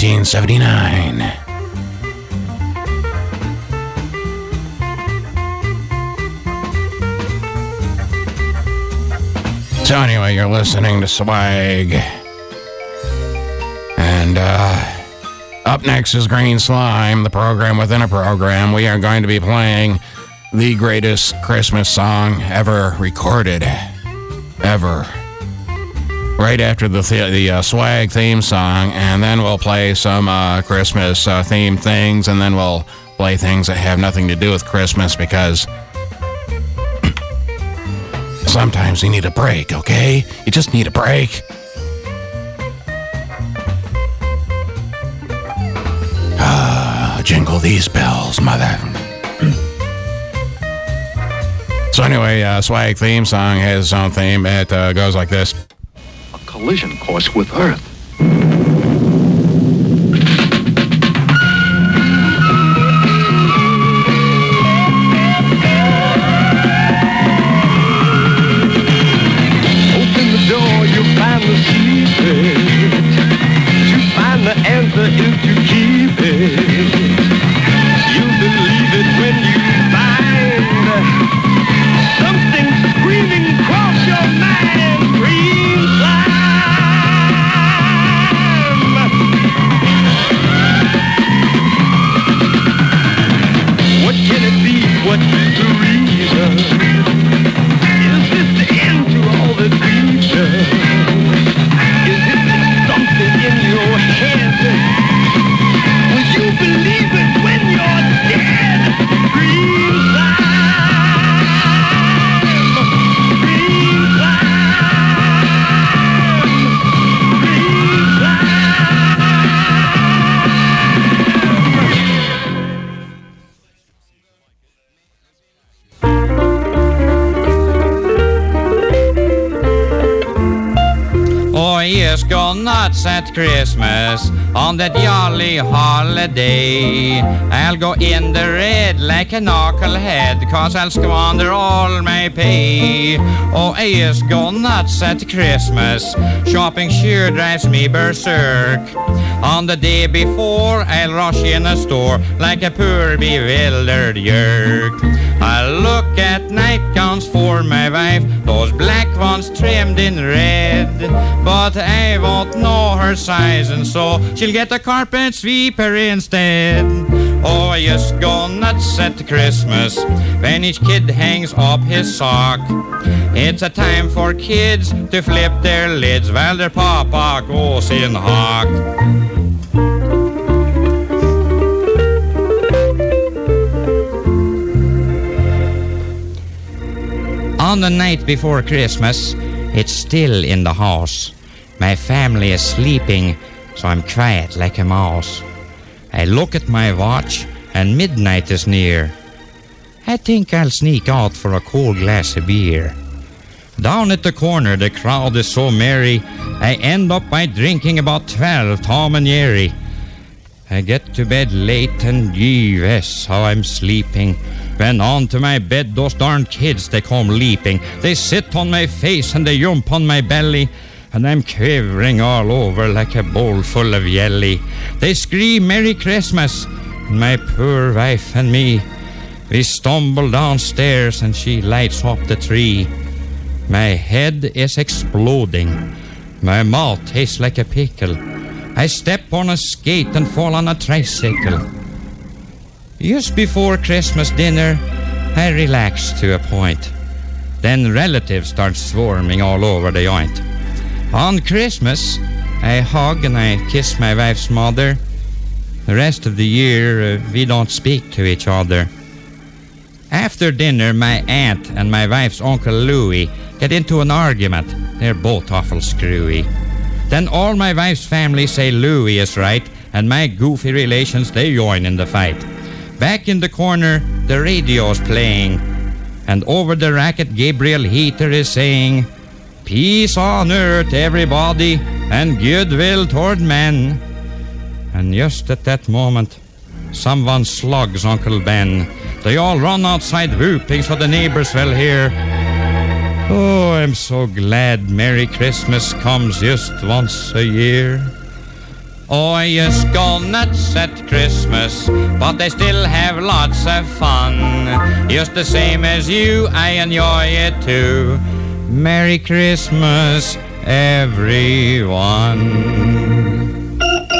1979. So anyway, you're listening to Swag. And up next is Green Slime, the program within a program. We are going to be playing the greatest Christmas song ever recorded. Ever. Right after the Swag theme song, and then we'll play some Christmas themed things, and then we'll play things that have nothing to do with Christmas, because sometimes you need a break, okay? You just need a break. Jingle these bells, mother. So anyway, Swag theme song has its own theme. It goes like this. A collision course with Earth. Open the door, you'll find the secret. To find the answer is to keep it. You'll believe it when you find something screaming across your mind. Green slime. What can it be? What is the reason? Is this the end to all that we've done? Is it something in your head? Will you believe it when you're dead? Green slime. Green slime. Green Oh, yes, go nuts at Christmas on that jolly holiday. I'll go in the red like a knucklehead, 'cause I'll squander all my pay. Oh, yes, go nuts at Christmas. Shopping sure drives me berserk. On the day before, I'll rush in a store like a poor bewildered yerk. I'll look at nightgowns for my wife, those black ones trimmed in red. But I won't know her size, and so she'll get a carpet sweeper instead. Oh, I just go nuts at Christmas when each kid hangs up his sock. It's a time for kids to flip their lids while their papa goes in hock. On the night before Christmas, it's still in the house. My family is sleeping, so I'm quiet like a mouse. I look at my watch, and midnight is near. I think I'll sneak out for a cold glass of beer. Down at the corner, the crowd is so merry, I end up by drinking about 12 Tom and Jerry. I get to bed late, and yes, how I'm sleeping. When onto my bed, those darn kids, they come leaping. They sit on my face and they jump on my belly, and I'm quivering all over like a bowl full of jelly. They scream Merry Christmas, and my poor wife and me, we stumble downstairs and she lights up the tree. My head is exploding. My mouth tastes like a pickle. I step on a skate and fall on a tricycle. Just before Christmas dinner, I relax to a point. Then relatives start swarming all over the joint. On Christmas, I hug and I kiss my wife's mother. The rest of the year, we don't speak to each other. After dinner, my aunt and my wife's Uncle Louie get into an argument. They're both awful screwy. Then all my wife's family say Louie is right, and my goofy relations, they join in the fight. Back in the corner, the radio's playing, and over the racket, Gabriel Heater is saying, "Peace on earth, everybody, and goodwill toward men." And just at that moment, someone slugs Uncle Ben. They all run outside whooping so the neighbors will hear. Oh, I'm so glad Merry Christmas comes just once a year. Oh, you go nuts at Christmas, but they still have lots of fun. Just the same as you, I enjoy it too. Merry Christmas, everyone.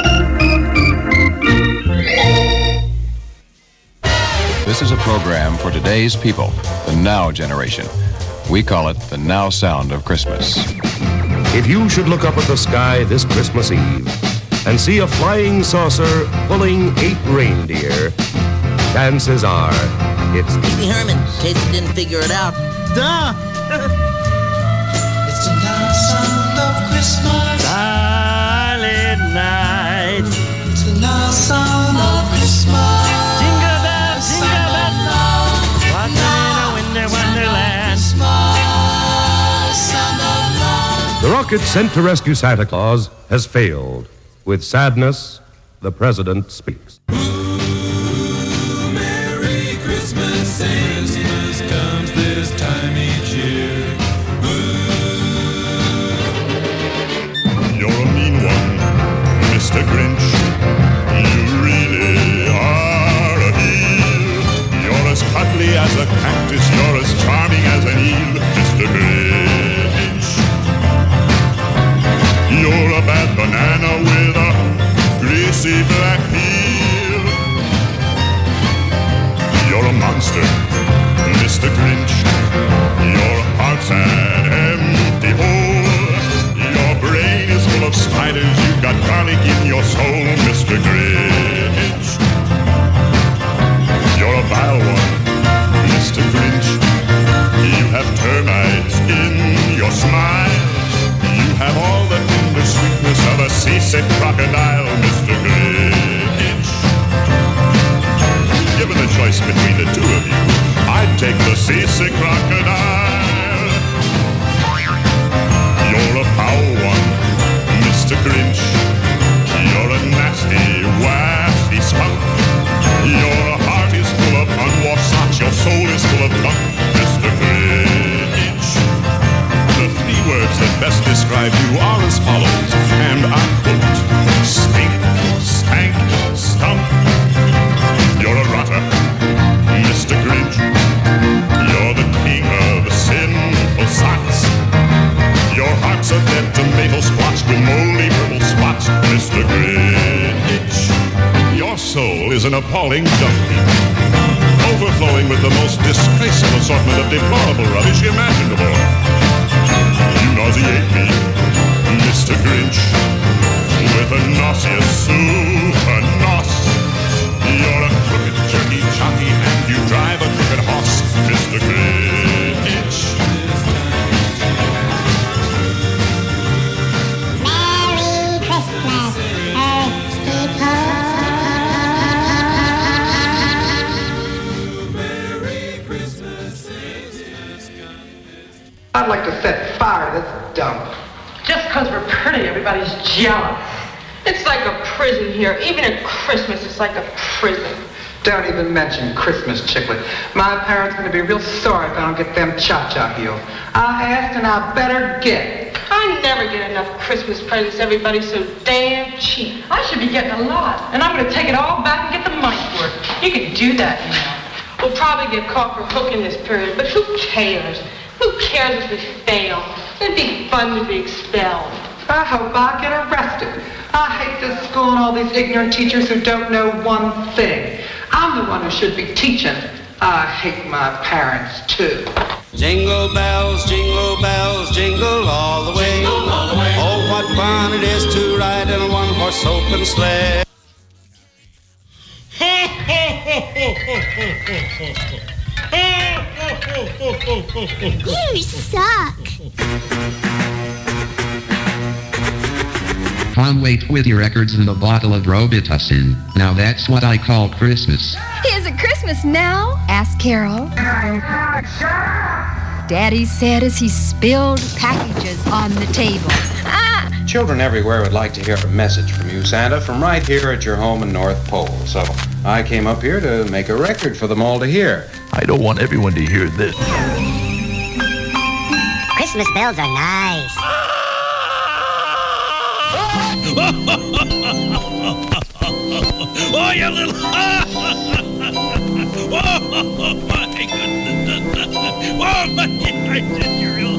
This is a program for today's people, the Now generation. We call it the Now Sound of Christmas. If you should look up at the sky this Christmas Eve and see a flying saucer pulling 8 reindeer, chances are it's Pee-wee Herman, in case you didn't figure it out. Duh! It's the now sound of Christmas. Silent night. It's the now sound of Christmas. Jingle bells, walking in a winter wonderland. the rocket sent to rescue Santa Claus has failed. With sadness, the president speaks. Merry Christmas, Christmas comes this time each year. You're a mean one, Mr. Grinch. You really are a heel. You're as cuddly as a cactus. You're as charming as an eel, Mr. Grinch. You're a bad banana with a greasy black peel. You're a monster, Mr. Grinch. Your heart's an empty hole. Your brain is full of spiders. You've got garlic in your soul, Mr. Grinch. You're a vile one, Mr. Grinch. You have termites in your smile. You have all the tender sweetness of a seasick crocodile, Mr. Grinch. Given the choice between the two of you, I'd take the seasick crocodile. You're a foul one, Mr. Grinch. You're a nasty, wasty skunk. Your heart is full of unwashed socks. Your soul is full of gunk, Mr. Grinch. The 3 words that best describe you are as follows, and I quote: stink, stank, stump. You're a rotter, Mr. Grinch. You're the king of sinful sots. Your heart's a dead tomato splotched with moldy purple spots, Mr. Grinch. Your soul is an appalling dump heap, overflowing with the most disgraceful assortment of deplorable rubbish imaginable. You nauseate me, Mr. Grinch, with a nauseous super nos. You're a crooked, jerky, jockey, and you drive a crooked horse, Mr. Grinch. Merry Christmas, I'd like to set fire to this dump. Just because we're pretty, everybody's jealous. It's like a prison here. Even at Christmas, it's like a prison. Don't even mention Christmas, Chicklet. My parents are going to be real sorry if I don't get them cha-cha heels. I asked and I better get. I never get enough Christmas presents. Everybody's so damn cheap. I should be getting a lot, and I'm going to take it all back and get the money for it. You can do that, you know. We'll probably get caught for hooking this period, but who cares? Who cares if we fail? It'd be fun to be expelled. I hope I get arrested. I hate this school and all these ignorant teachers who don't know one thing. I'm the one who should be teaching. I hate my parents, too. Jingle bells, jingle all the way. Jingle all the way. Oh, what fun it is to ride in a one-horse open sleigh. You suck. Conway with your records and a bottle of Robitussin. Now that's what I call Christmas. Is it Christmas now? Asked Carol. Daddy said as he spilled packages on the table. Children everywhere would like to hear a message from you, Santa, from right here at your home in North Pole. So I came up here to make a record for them all to hear. I don't want everyone to hear this. Christmas bells are nice. Oh, you little... Oh, my goodness. Oh, my goodness, you're real...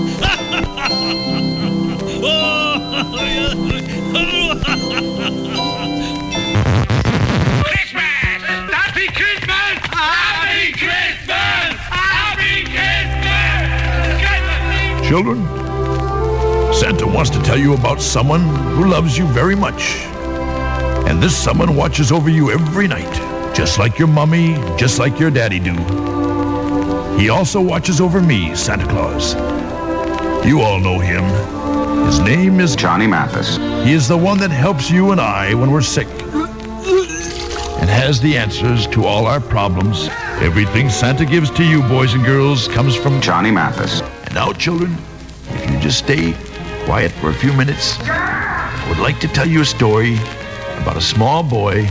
Christmas! Happy Christmas! Happy Christmas! Happy Christmas! Children, Santa wants to tell you about someone who loves you very much. And this someone watches over you every night, just like your mommy, just like your daddy do. He also watches over me, Santa Claus. You all know him. His name is Johnny Mathis. He is the one that helps you and I when we're sick and has the answers to all our problems. Everything Santa gives to you, boys and girls, comes from Johnny Mathis. And now, children, if you just stay quiet for a few minutes, I would like to tell you a story about a small boy.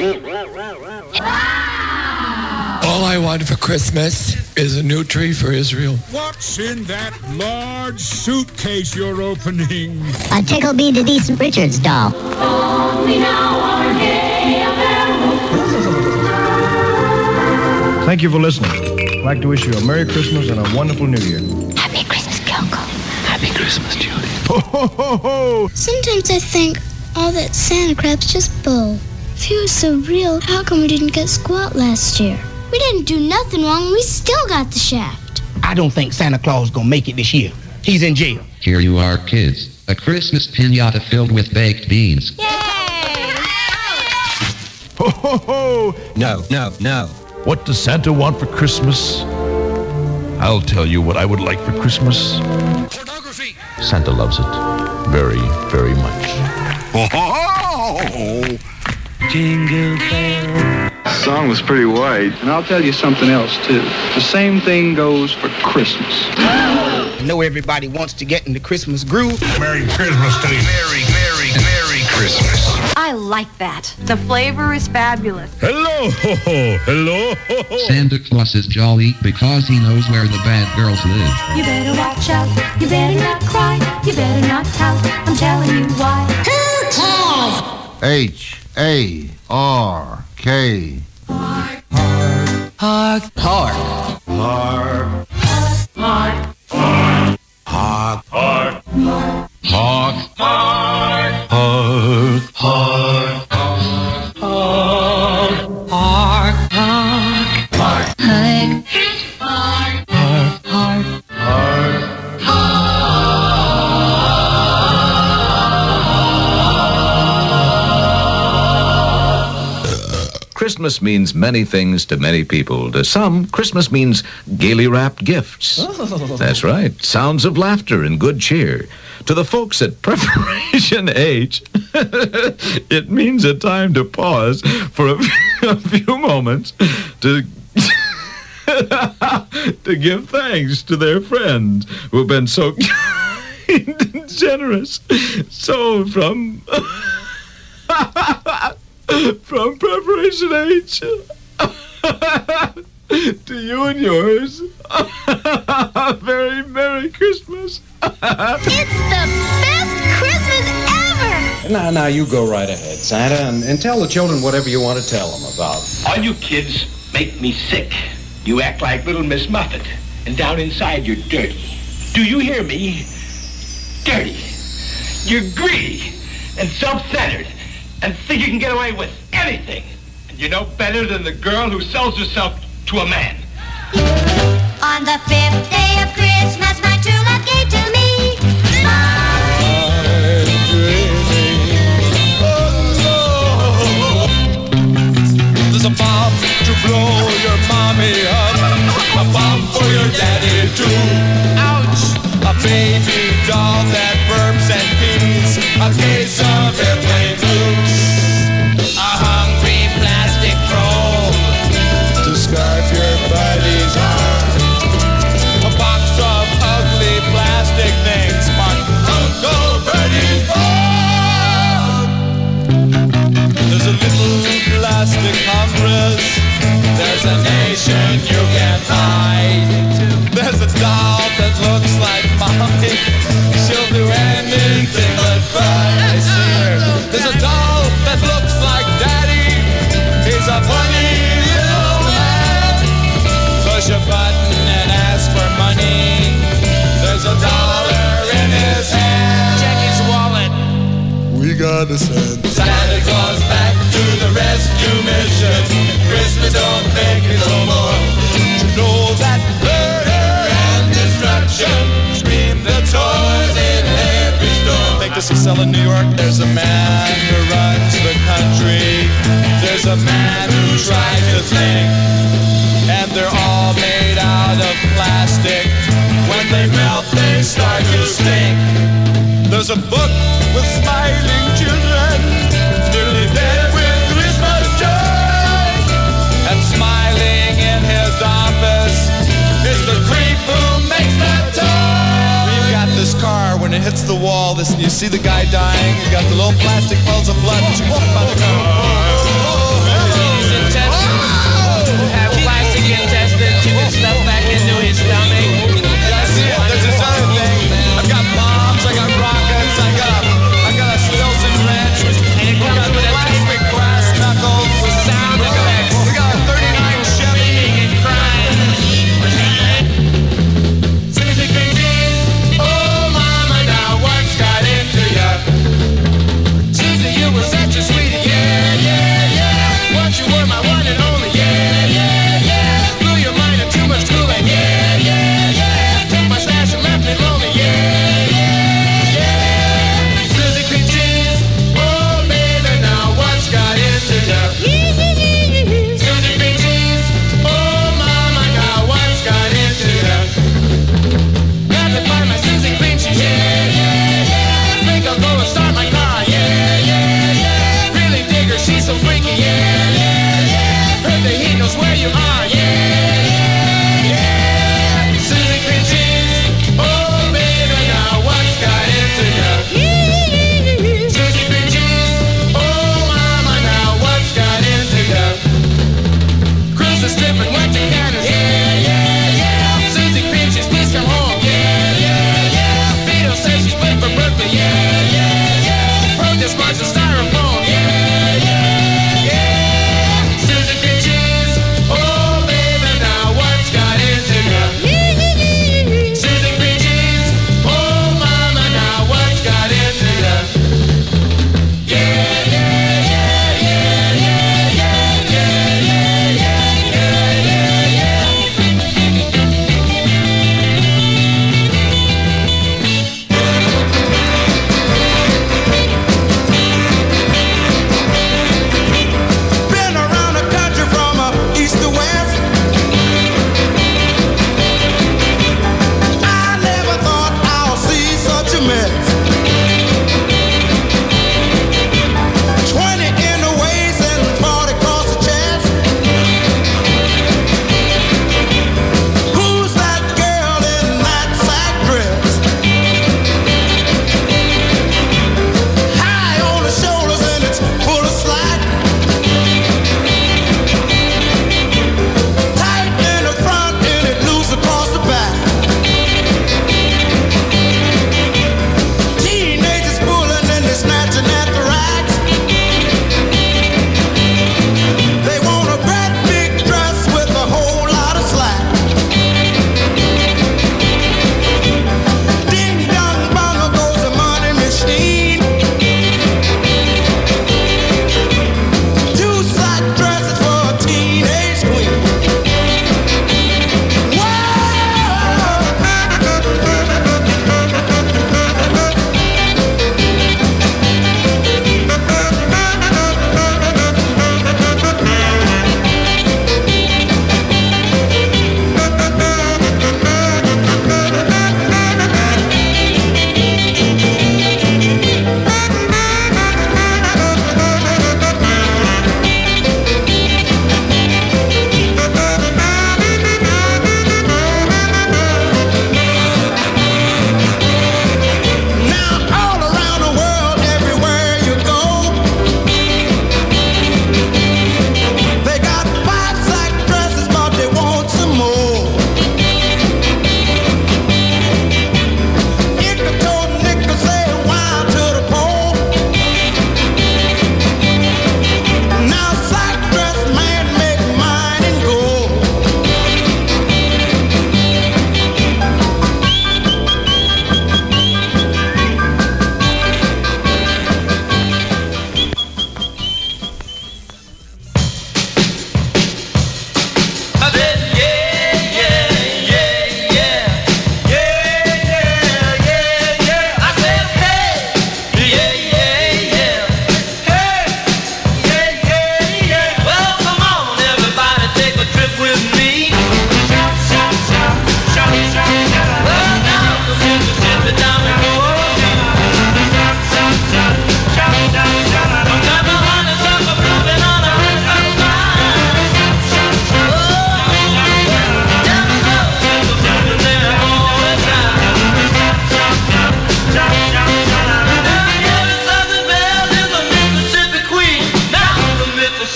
All I want for Christmas is a new tree for Israel. What's in that large suitcase you're opening? A Tickleby the Decent Richards doll. Thank you for listening. I'd like to wish you a Merry Christmas and a wonderful New Year. Happy Christmas, Kyoko. Happy Christmas, Judy. Ho, ho, ho, ho. Sometimes I think all that Santa crap's just bull. If he was so real, how come we didn't get squat last year? We didn't do nothing wrong. We still got the shaft. I don't think Santa Claus gonna make it this year. He's in jail. Here you are, kids. A Christmas piñata filled with baked beans. Ho, ho, ho. No. What does Santa want for Christmas? I'll tell you what I would like for Christmas. Pornography. Santa loves it very, very much. Jingle bells. The song was pretty white. And I'll tell you something else, too. The same thing goes for Christmas. I know everybody wants to get in the Christmas groove. Merry Christmas to you. Merry Christmas. I like that. The flavor is fabulous. Hello, ho, ho. Hello, ho, ho. Santa Claus is jolly because he knows where the bad girls live. You better watch out. You better not cry. You better not pout. I'm telling you why. Who cares? H-A-R-K. Hark. Hark. Hark. Christmas means many things to many people. To some, Christmas means gaily wrapped gifts. That's right. Sounds of laughter and good cheer. To the folks at Preparation H, it means a time to pause for a few moments to to give thanks to their friends who have been so kind and generous. So from Preparation H to you and yours, very Merry Christmas. It's the best Christmas ever! Now, you go right ahead, Santa, and tell the children whatever you want to tell them about. All you kids make me sick. You act like little Miss Muffet, and down inside you're dirty. Do you hear me? Dirty. You're greedy and self-centered and think you can get away with anything. And you're no better than the girl who sells herself to a man. On the 5th day of Christmas, my true love gave to me. There's a bomb to blow your mommy up, a bomb for your daddy too. Ouch! A baby doll that burps and pees, a case of airplane blues, a hungry plastic troll to scarf your buddy's heart, a box of ugly plastic things marked listen. Santa Claus back to the rescue mission. Christmas don't make it no more. To know that murder and destruction scream the toys in every store. Take this to sell in New York. There's a man who runs the country. There's a man who tries to think. And they're all made out of plastic. When they melt, they start to stink. There's a book with smiling children, nearly dead with Christmas joy. And smiling in his office is the creep who makes that toy. We've got this car, when it hits the wall, you see the guy dying, you got the little plastic wells of blood that you walk by the car. Have plastic intestines, you can stuff back into his stomach. There's this other thing. I've got bombs, I got rockets, I got a Stilson wrench, and it comes with a plastic brass knuckles with sound effects. We got a 39 Chevy and crying. Susie Pinky, oh mama, now what's got into ya? Susie, you were such a sweetie, yeah, yeah, yeah. Once you were my one and only, yeah, yeah, yeah. Blew your mind in too much Kool-Aid, yeah, yeah, yeah. Took my stash and left me lonely, yeah, yeah, yeah. Susie cream cheese, oh baby, now what's got into ya? Susie cream cheese, oh mama, now what's got into ya? Got to find my Susie cream cheese, yeah, yeah, yeah. Think I'll go and start my car, yeah, yeah, yeah. Really dig her, she's so freaky, yeah, yeah, yeah. Heard the heat knows where you are, yeah, yeah, yeah. Susie cream cheese, oh baby, now what's got into ya? Susie cream cheese, oh mama, now what's got into ya? Cruise the strip and went to Canada, yeah, yeah, yeah. Susie cream cheese, please come home, yeah, yeah, yeah. Vito says she's waiting for Berkeley, yeah, yeah, yeah. Protest march and styrofoam, yeah, yeah, yeah. Susie cream cheese, oh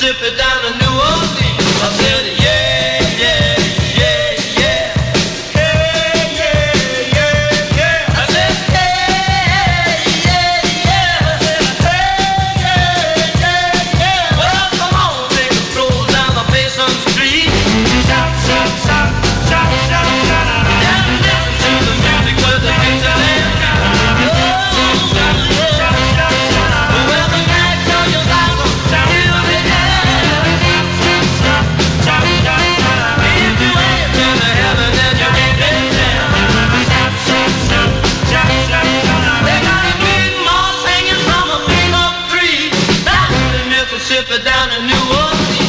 Mississippi down to New Orleans. I said, yeah, yeah, yeah, yeah. Yeah, yeah, yeah, yeah. I said, yeah, yeah, yeah. I said, yeah, yeah, yeah, yeah. Well, come on, take a stroll down the Mason Street. Shout, shout, shout, shout, shout, shout. Down, down to the music with the kids are there. Down in New Orleans.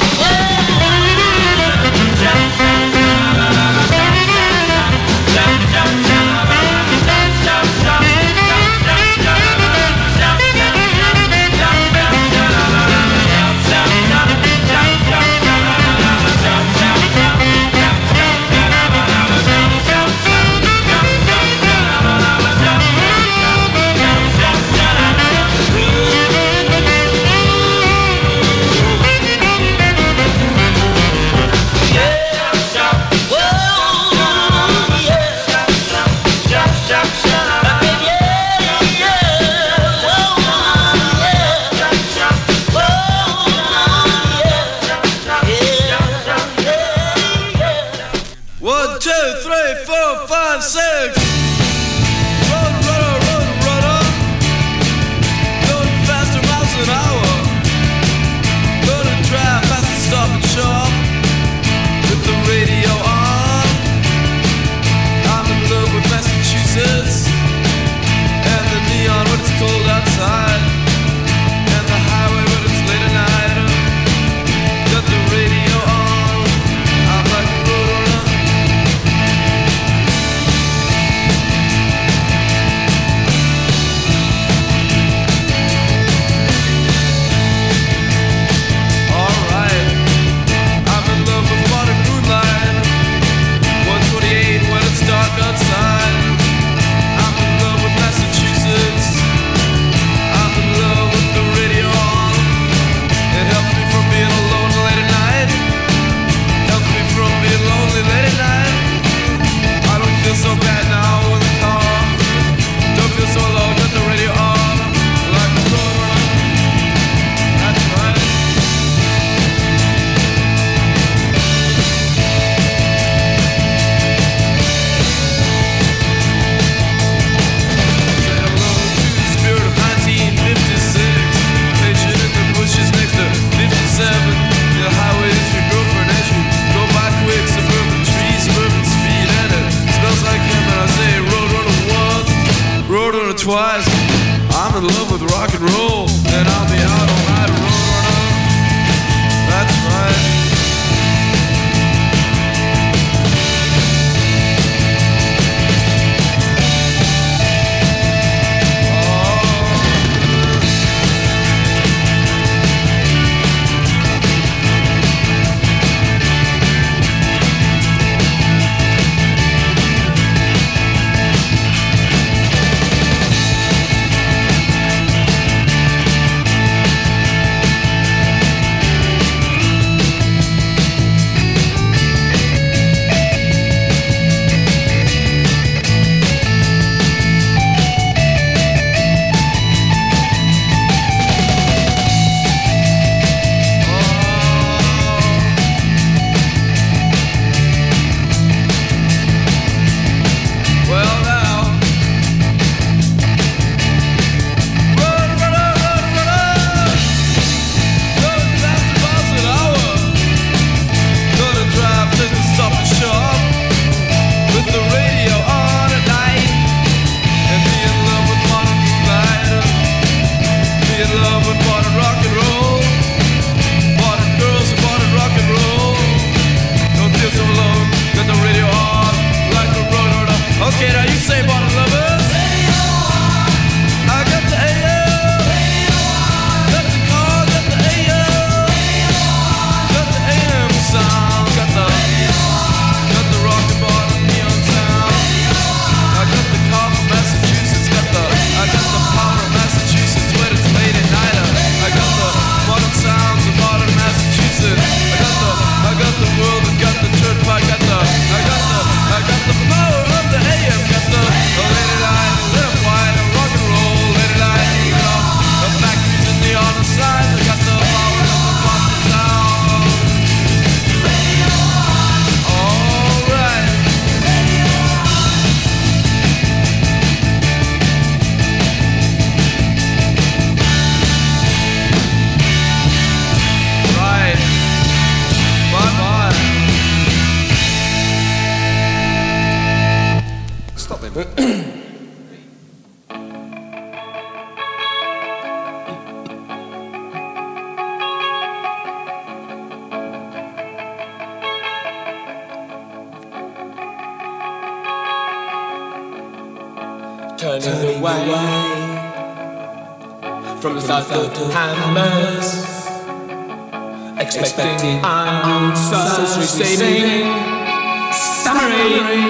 turning away from the thought of hammers, expecting answers, receiving summary.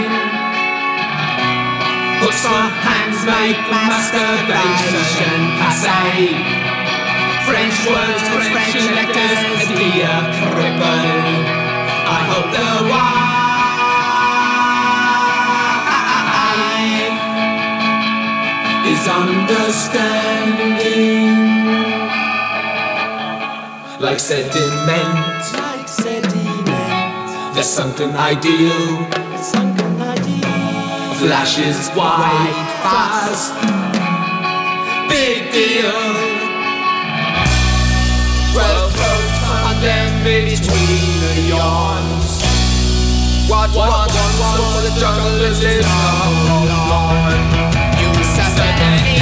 Books for hands make masturbation passe. French words, French letters, dear cripple. I hope the why is understanding, like sediment. There's something ideal. Flashes wide, fast, big deal. 12 throats on them between the yawns. What for the jungle is on. You certainly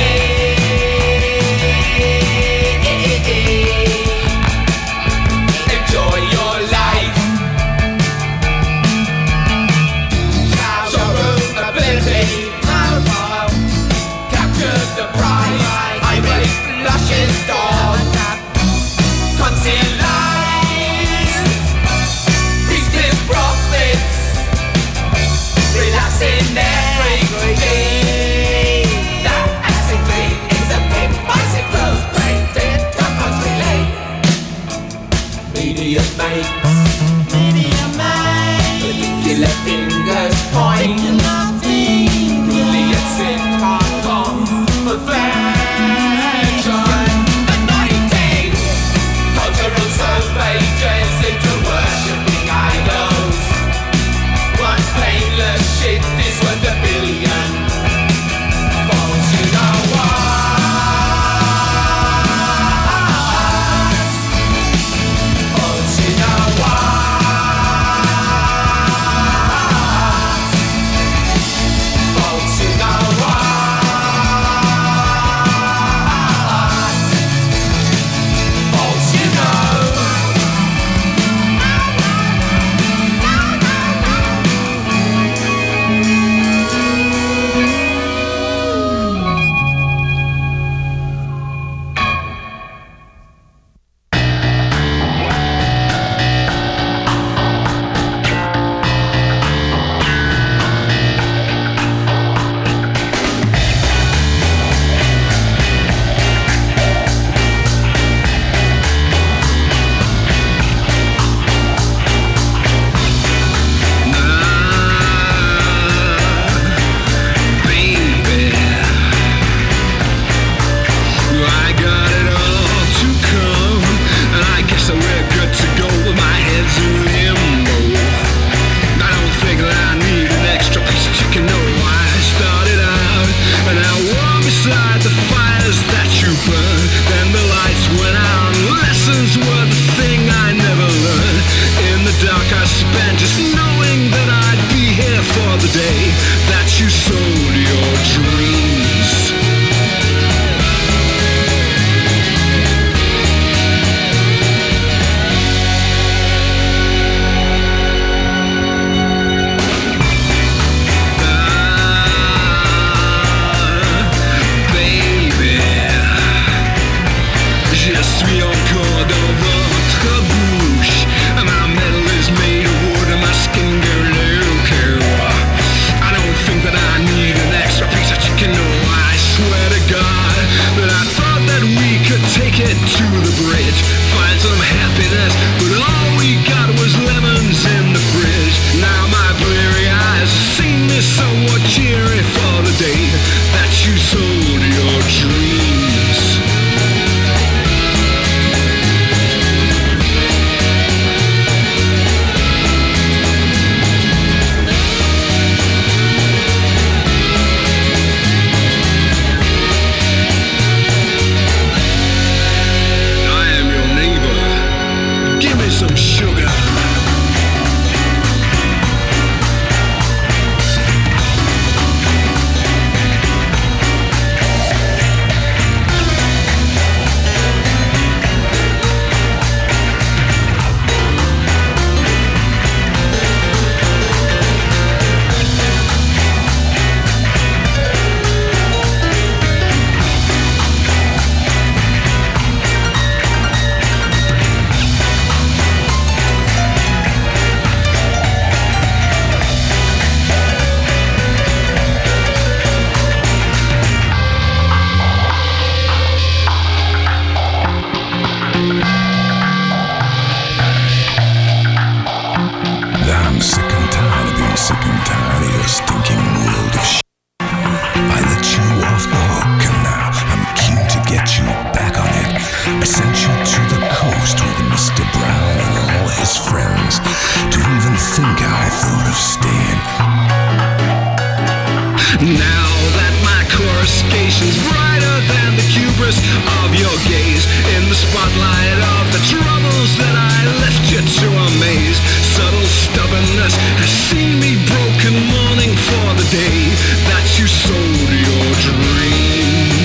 enjoy your life. Capture the prize. I raise luscious dawn. Conceal lies. Peaceless prophets. Relaxing every day. That acid dream is a pink bicycle's painted topaz relay. Media makes. Particular fingers point. Brilliance in Hong Kong, perfection. Anointing cultural surveillance into worshipping idols. One painless shit is worth a billion. Won't you know what? Won't you know what? sick and tired of your stinking world of shit. I let you off the hook and now I'm keen to get you back on it. I sent you to the coast with Mr. Brown and all his friends. Do you even think I thought of staying? Now that my coruscation's brighter than the hubris of your gaze, in the spotlight of the troubles that I left you to amaze, subtle stubbornness has seen me broken, mourning for the day that you sold your dreams.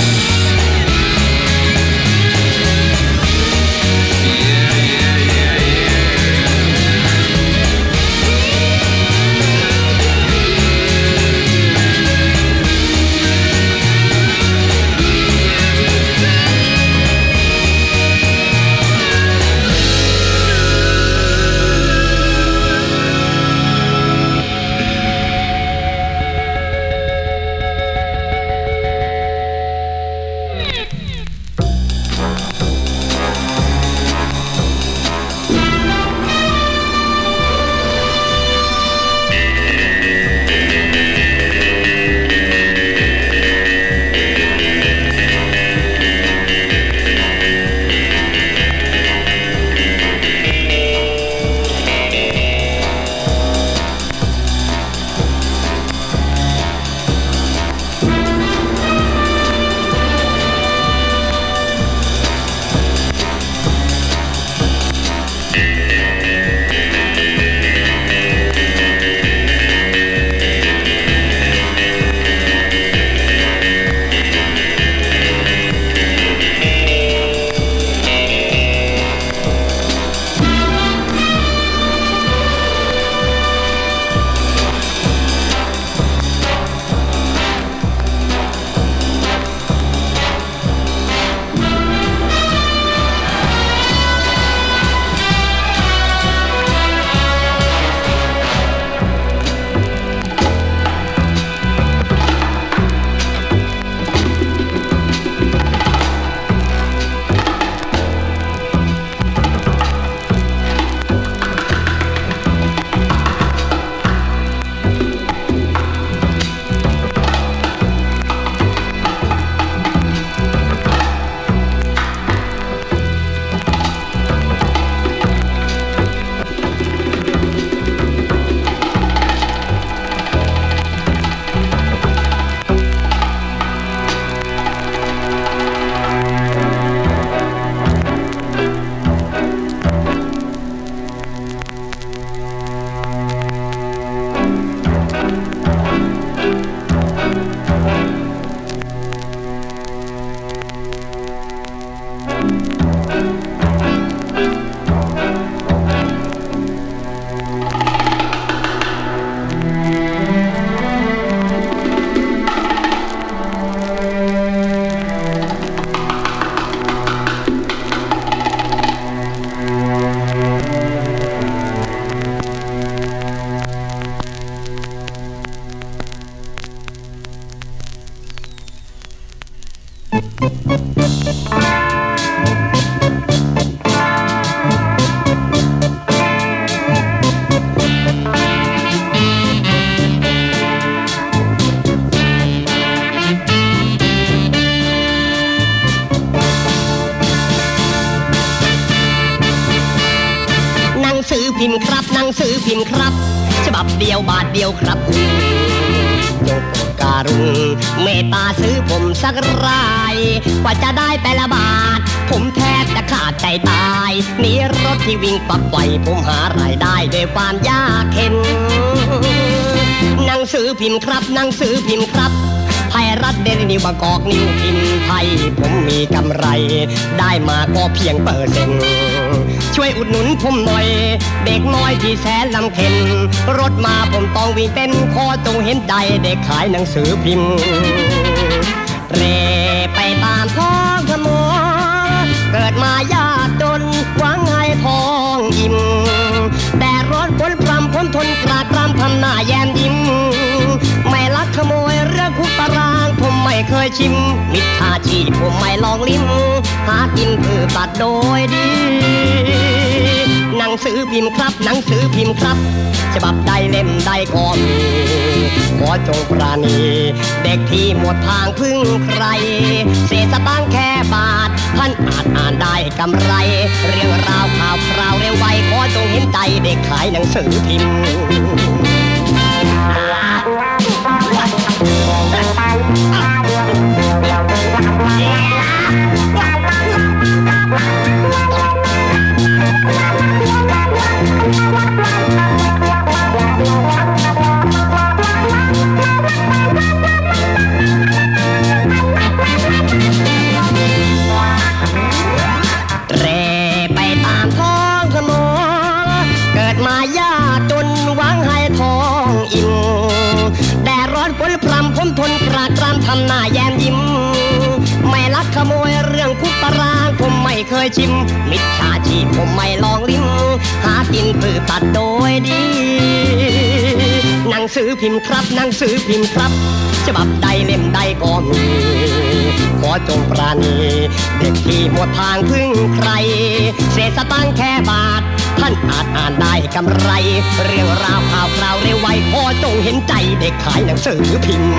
พิมพ์ครับหนังสือพิมพ์ครับฉบับเดียวบาทเดียวครับจงโปรดการุณเมตตาซื้อผมสักรายกว่าจะได้แต่ละบาทผมแทบจะขาดใจตายหนีรถที่วิ่งปักไฟผมหารายได้ด้วยความยากเข็นหนังสือพิมพ์ครับหนังสือพิมพ์ครับไทยรัฐเดลินิวบางกอกนิวพิมพ์ไทยผมมีกำไรได้มาก็เพียง%ช่วยอุดหนุนผมหน่อยเด็กน้อยที่แสนลำเค็ญรถมาผมต้องวิ่งเต้นขอจงเห็นใจเด็กขายหนังสือพิมพ์เร่ไปตามท้องถนนเกิดมายากจนหวังให้ท้องอิ่มแต่ร้อนฝนพรำพ้นทนกราดกรำทำหน้าแย้มยิ้มไม่ลักขโมยเรื่องคุกตารางผมไม่เคยชิมมิจฉาชีพผมไม่ลองลิ้มหากินคือตัดโดยดีหนังสือพิมพ์ครับหนังสือพิมพ์ครับฉบับใดเล่มใดก็มีขอจงปราณีเด็กที่หมดทางพึ่งใครเศษสตางค์แค่บาทท่านอาจอ่านได้กำไรเรื่องราวข่าวคราวเร็วไวขอจงเห็นใจเด็กขายหนังสือพิมพ์เร่ไปตามท้องถนนเกิดมายากจนหวังให้ท้องอิ่มแดดร้อนฝนพรำผมทนปรากรำทำหน้าแย้มยิ้มไม่ลักขโมยเรื่องคุกตารางผมไม่เคยชิมมิจฉาชีพผมไม่ลองลิ้มหากินพืชตัดโดยดีหนังสือพิมพ์ครับหนังสือพิมพ์ครับฉบับใดเล่มใดก็มีขอจงปราณีเด็กที่หมดทางพึ่งใครเศษสตางค์แค่บาทท่านอาจอ่านได้กำไรเรื่องราวข่าวคราวเร็วไวขอจงเห็นใจเด็กขายหนังสือพิมพ์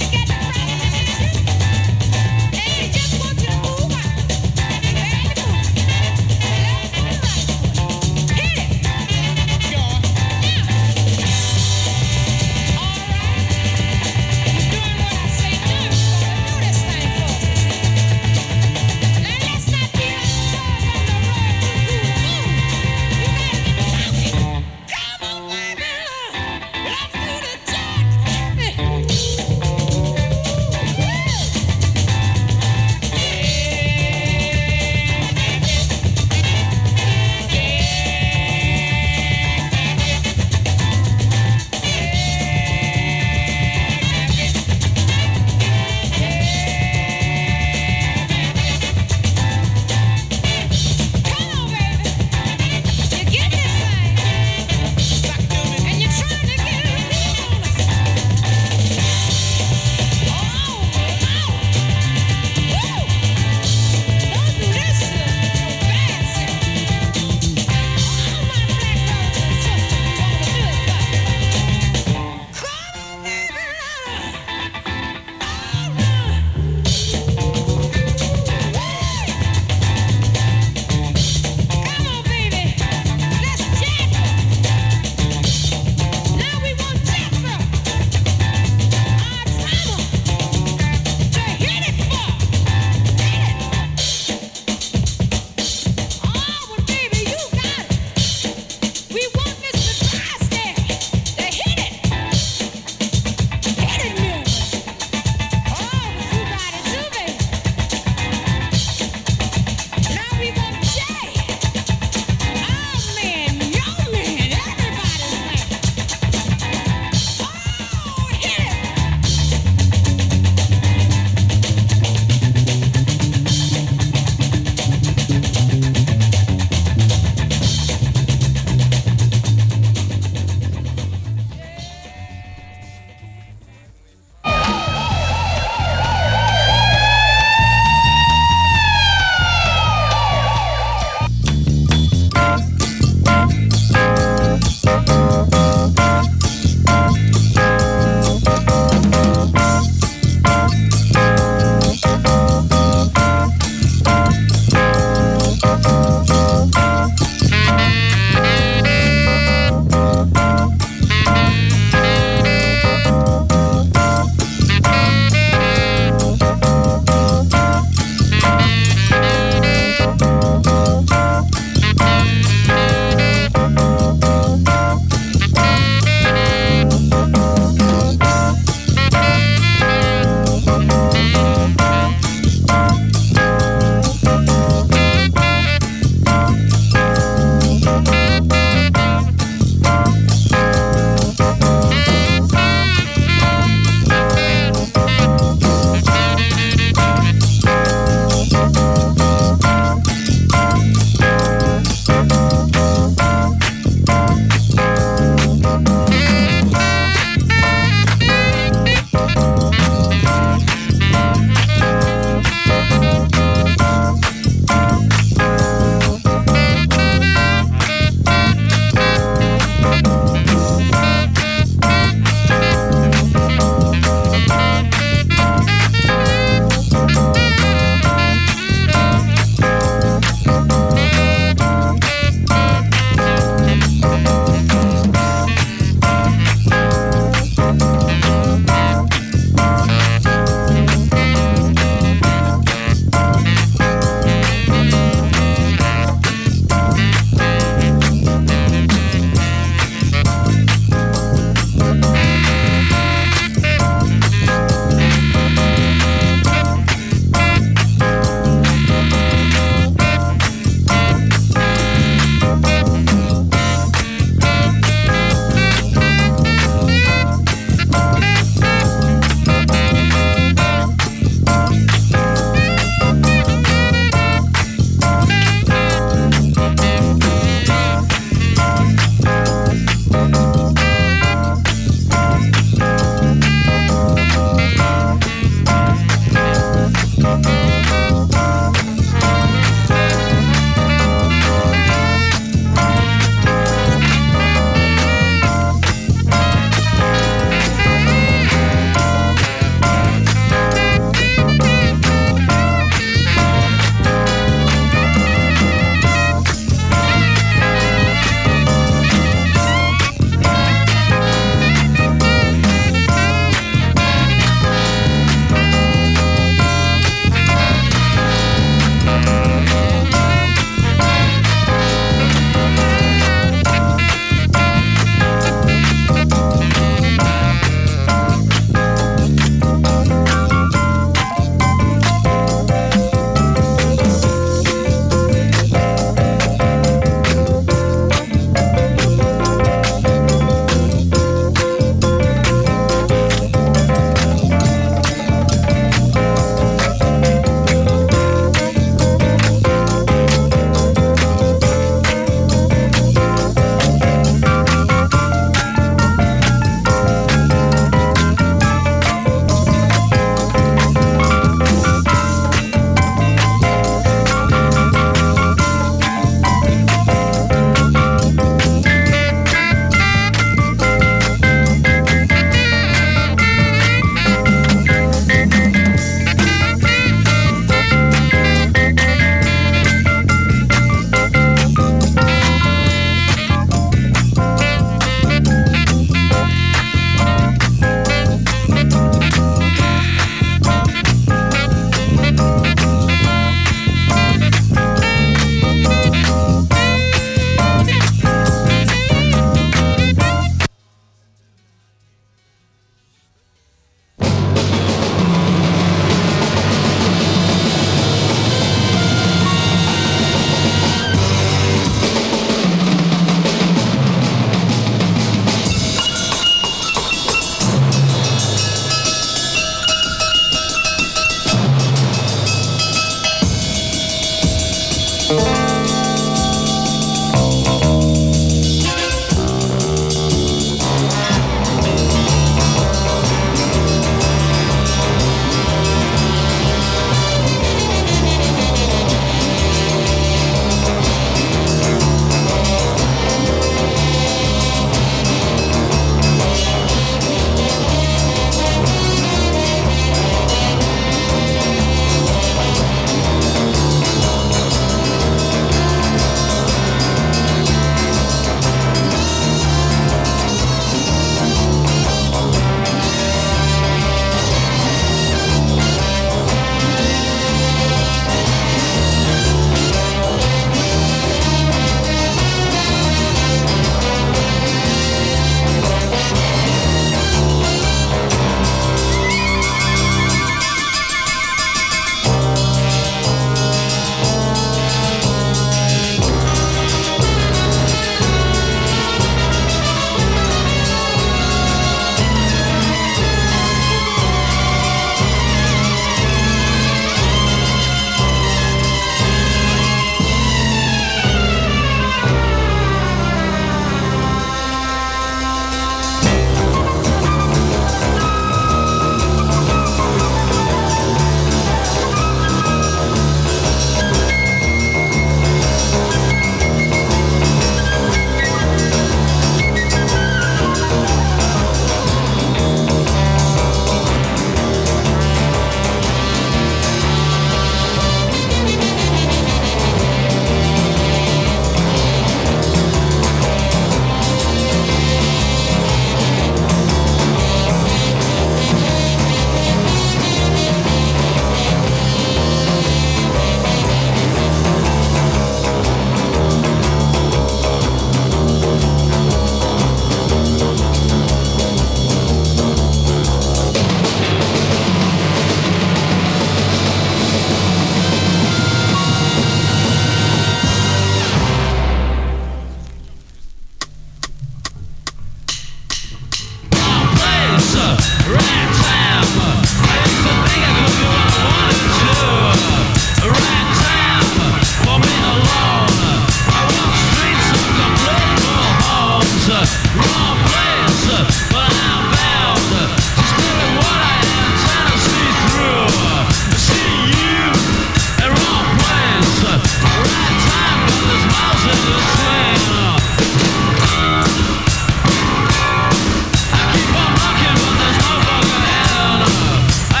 I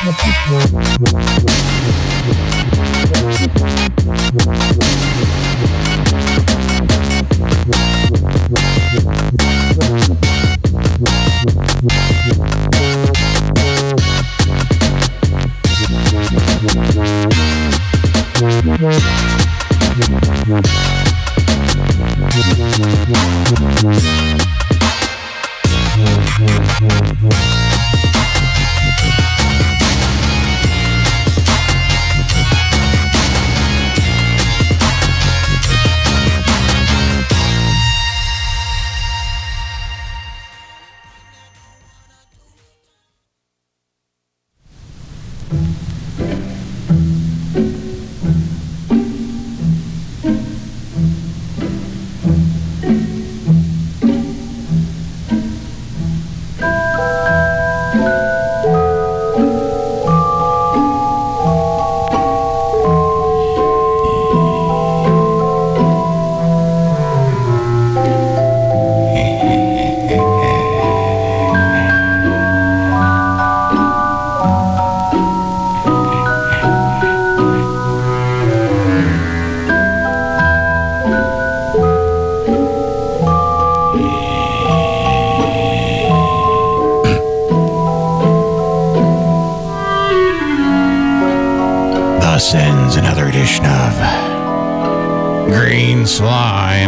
Thus ends another edition of Green Slime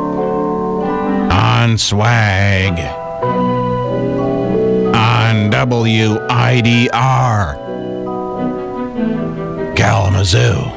on Swag on WIDR Kalamazoo.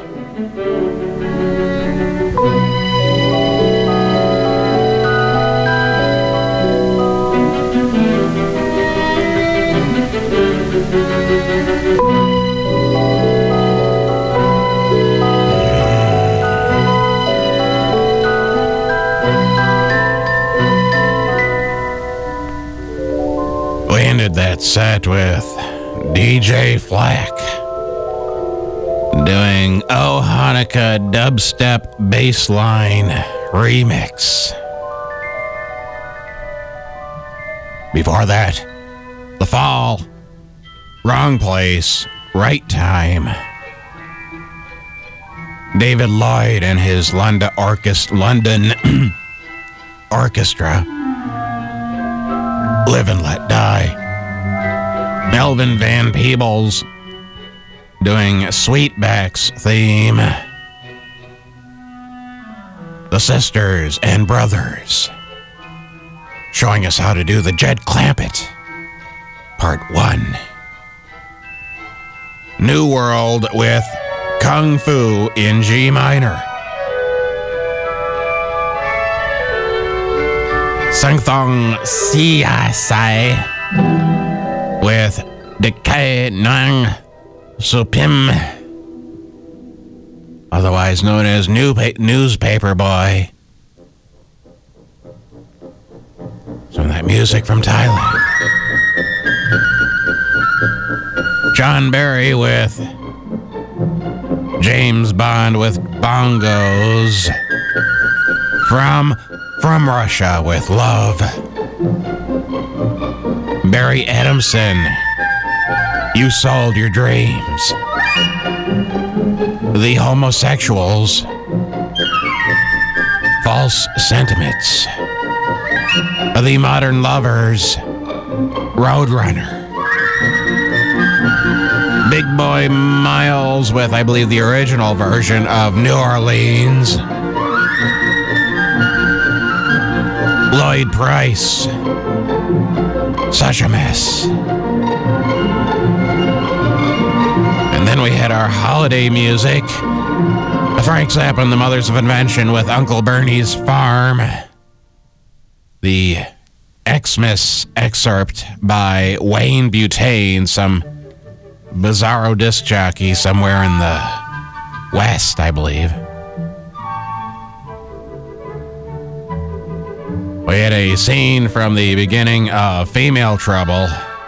We ended that set with DJ Flack doing Oh Hanukkah Dubstep Bassline Remix. Before that, The Fall, Wrong Place, Right Time. David Lloyd and his London Orchestra, Live and Let Die. Melvin Van Peebles doing Sweetback's theme. The Sisters and Brothers showing us how to do the Jed Clampett Part 1. New World with Kung Fu in G minor. Sang Thong Siasai with Decay Nang Supim, otherwise known as Newspaper Boy. Some of that music from Thailand. John Barry with James Bond with bongos. From Russia with Love. Barry Adamson, You Sold Your Dreams. The Homosexuals, False Sentiments. The Modern Lovers, Roadrunner. Big Boy Miles with, I believe, the original version of New Orleans. Lloyd Price, Such a Mess. And then we had our holiday music. Frank Zappa and the Mothers of Invention with Uncle Bernie's Farm. The Xmas excerpt by Wayne Butane, some bizarro disc jockey somewhere in the West, I believe. We had a scene from the beginning of Female Trouble,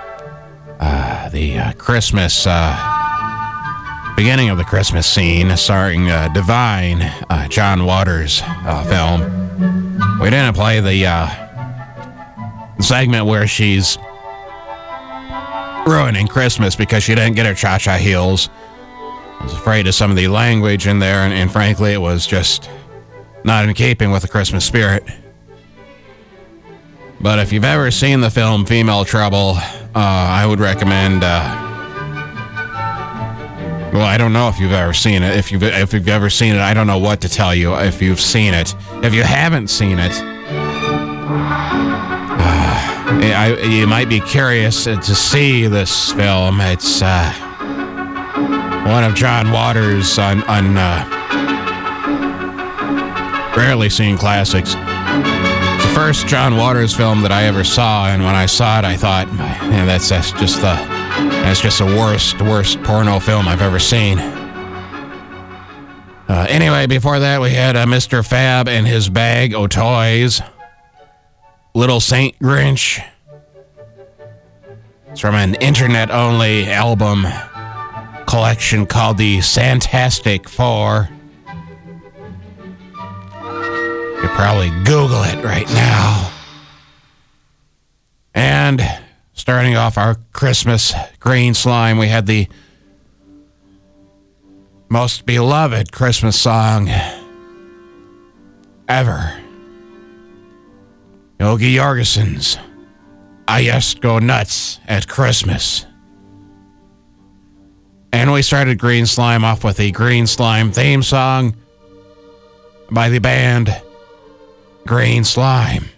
the Christmas, beginning of the Christmas scene, starring Divine, John Waters film. We didn't play the segment where she's ruining Christmas because she didn't get her cha-cha heels. I was afraid of some of the language in there, and frankly, it was just not in keeping with the Christmas spirit. But if you've ever seen the film Female Trouble, I would recommend... well, I don't know if you've ever seen it. If you've ever seen it, I don't know what to tell you if you've seen it. If you haven't seen it, you might be curious to see this film. It's one of John Waters' on rarely seen classics. It's the first John Waters film that I ever saw, and when I saw it, I thought, man, that's just the worst porno film I've ever seen. Anyway, before that, we had Mr. Fab and his bag o' toys. Little Saint Grinch. It's from an internet-only album collection called the Santastic Four. You could probably Google it right now. And starting off our Christmas green slime, we had the most beloved Christmas song ever. Yogi Jorgensen's I Just Go Nuts at Christmas. And we started Green Slime off with the Green Slime theme song by the band Green Slime.